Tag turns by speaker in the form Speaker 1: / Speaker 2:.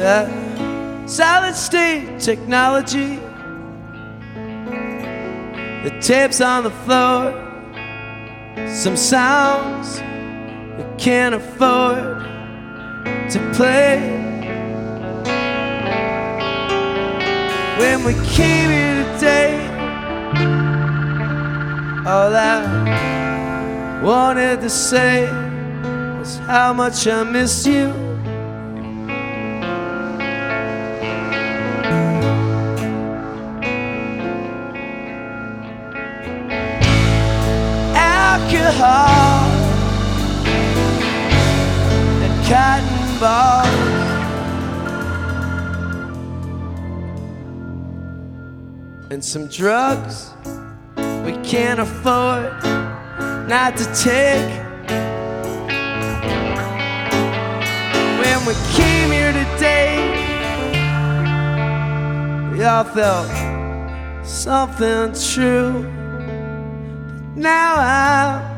Speaker 1: solid state technology. The tapes on the floor, some sounds we can't afford to play. When we came here today, all I wanted to say was how much I miss you. Alcohol and cotton balls, and some drugs we can't afford not to take. When we came here today, we all felt something true. Now I'm